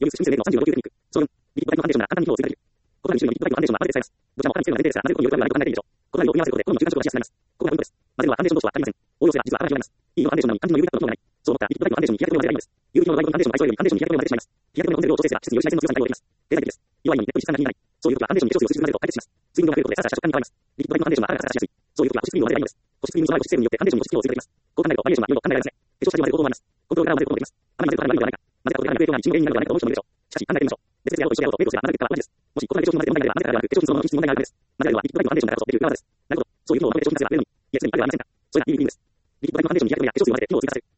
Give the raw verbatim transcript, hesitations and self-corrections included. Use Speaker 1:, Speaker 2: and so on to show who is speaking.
Speaker 1: より進性のさんじゅうご級テクニック。総論。リキッドライトファンデーションが簡単に機能を追加できる。このリキッドライトファンデーションは混ぜて使えます。どちらも他に成分が前提ですが、混ぜることによる悪いと考えていいでしょう。このライトを組み合わせることで、この中間色がしやすくなります。ここがポイントです。混ぜるはファンデーション同士は変わりません。応用性は実は新しいようになります。いいのファンデーションなのに肝心の ユーブイ カットの機能がない。そう思ったらリキッドライトファンデーションに日焼け止めを混ぜればいいのです。有機のライトファンデーションの相性よりファンデーションに日焼け止めを混ぜてしまいます。日焼け止めの混ぜるを調整すれば、質により内線の強さに対応できます。デザイン的です。弱いのにネットに質感が気になり、そういう時はファンデーションに化粧水を数字混ぜると解決します。水分量が増えることでサラサラした食感に変わります。リキッドライトファンデーションは肌がサラサラしやすい。そういう時は保湿クリームを混ぜればいいのです。保湿クリームの備え保湿成分によってファンデーションの保湿機能を追加できます。こう考えるとファンデーションは色々考えられますね。化粧下地を混ぜる方法もあります。コントロールから混ぜることもできます。あまり混ぜると肌が悪いのではないか。混ぜたことで肌の影響が日中の原因になるのではないかと思う人もいるでしょう。しかし考えてみましょう。別々でやろうと一緒でやろうとメイクをすれば混ぜる結果は同じです。もしここまで化粧水を混ぜて問題があれば混ぜたからではなく、化粧水そのものの品質に問題があるからです。混ぜるのはリキッドライトファンデーションだからこそできる裏技です。なるほど。そういう機能をまとめて商品化すれば売れるのに。いや、すでにあるではありませんか。そういうのは ユーブイ リングです。リキッドライトファンデーションに日焼け止めや化粧水を混ぜて機能を追加させる。